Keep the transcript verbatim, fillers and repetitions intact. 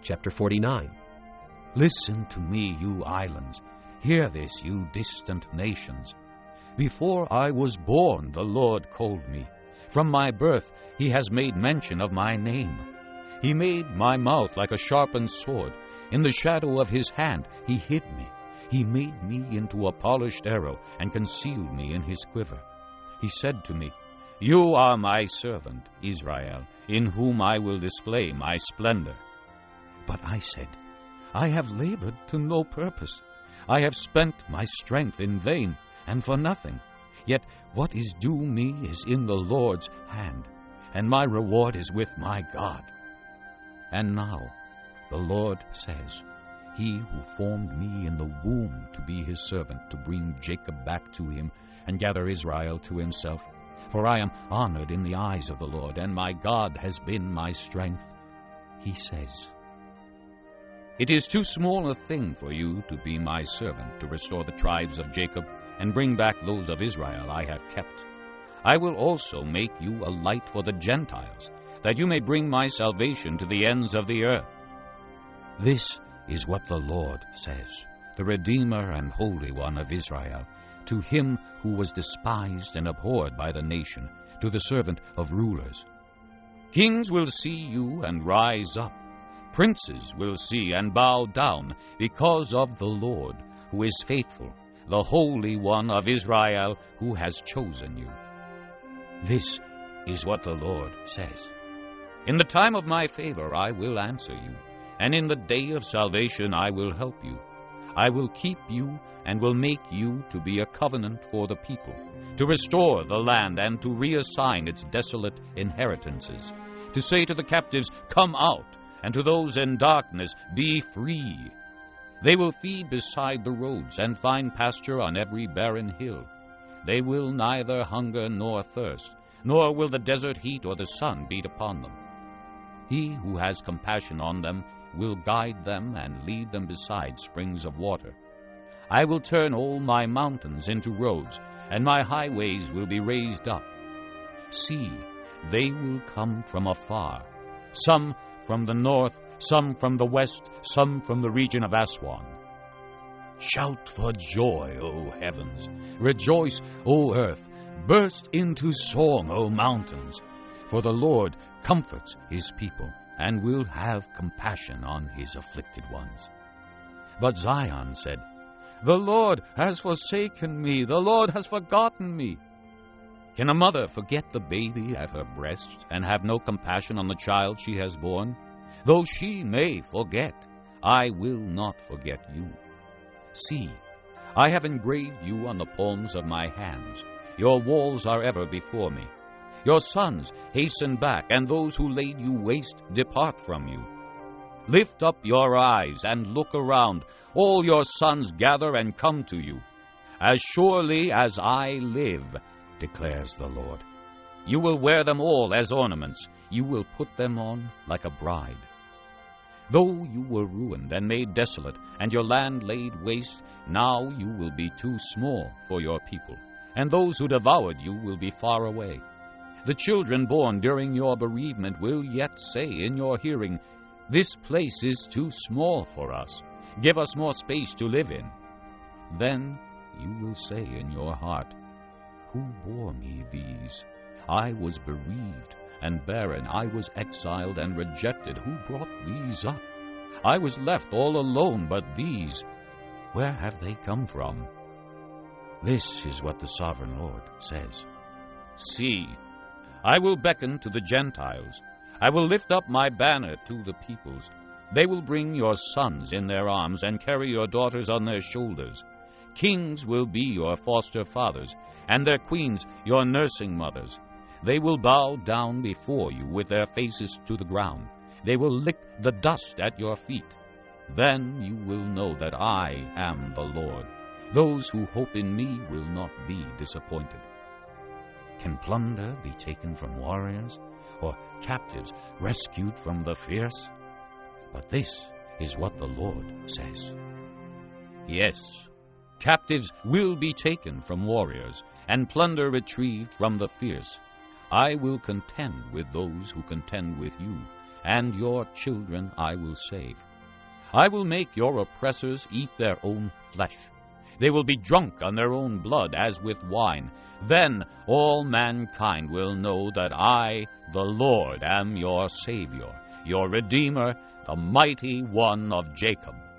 Chapter forty-nine. Listen to me, you islands. Hear this, you distant nations. Before I was born, the Lord called me. From my birth, he has made mention of my name. He made my mouth like a sharpened sword. In the shadow of his hand, he hid me. He made me into a polished arrow and concealed me in his quiver. He said to me, You are my servant, Israel, in whom I will display my splendor. But I said, I have labored to no purpose. I have spent my strength in vain and for nothing. Yet what is due me is in the Lord's hand, and my reward is with my God. And now the Lord says, He who formed me in the womb to be his servant, to bring Jacob back to him and gather Israel to himself. For I am honored in the eyes of the Lord, and my God has been my strength. He says, It is too small a thing for you to be my servant, to restore the tribes of Jacob and bring back those of Israel I have kept. I will also make you a light for the Gentiles, that you may bring my salvation to the ends of the earth. This is what the Lord says, the Redeemer and Holy One of Israel, to him who was despised and abhorred by the nation, to the servant of rulers. Kings will see you and rise up. Princes will see and bow down because of the Lord, who is faithful, the Holy One of Israel, who has chosen you. This is what the Lord says. In the time of my favor I will answer you, and in the day of salvation I will help you. I will keep you and will make you to be a covenant for the people, to restore the land and to reassign its desolate inheritances, to say to the captives, Come out, and to those in darkness, Be free. They will feed beside the roads and find pasture on every barren hill. They will neither hunger nor thirst, nor will the desert heat or the sun beat upon them. He who has compassion on them will guide them and lead them beside springs of water. I will turn all my mountains into roads, and my highways will be raised up. See, they will come from afar, some from the north, some from the west, some from the region of Aswan. Shout for joy, O heavens! Rejoice, O earth! Burst into song, O mountains! For the Lord comforts his people, and will have compassion on his afflicted ones. But Zion said, The Lord has forsaken me, the Lord has forgotten me. Can a mother forget the baby at her breast, and have no compassion on the child she has born? Though she may forget, I will not forget you. See, I have engraved you on the palms of my hands. Your walls are ever before me. Your sons hasten back, and those who laid you waste depart from you. Lift up your eyes and look around. All your sons gather and come to you. As surely as I live, declares the Lord, you will wear them all as ornaments. You will put them on like a bride. Though you were ruined and made desolate, and your land laid waste, now you will be too small for your people, and those who devoured you will be far away. The children born during your bereavement will yet say in your hearing, This place is too small for us. Give us more space to live in. Then you will say in your heart, Who bore me these? I was bereaved and barren. I was exiled and rejected. Who brought these up? I was left all alone, but these, where have they come from? This is what the sovereign Lord says. See, I will beckon to the Gentiles. I will lift up my banner to the peoples. They will bring your sons in their arms and carry your daughters on their shoulders. Kings will be your foster fathers, and their queens your nursing mothers. They will bow down before you with their faces to the ground. They will lick the dust at your feet. Then you will know that I am the Lord. Those who hope in me will not be disappointed. Can plunder be taken from warriors, or captives rescued from the fierce? But this is what the Lord says. Yes, captives will be taken from warriors, and plunder retrieved from the fierce. I will contend with those who contend with you, and your children I will save. I will make your oppressors eat their own flesh. They will be drunk on their own blood as with wine. Then all mankind will know that I, the Lord, am your Savior, your Redeemer, the mighty one of Jacob.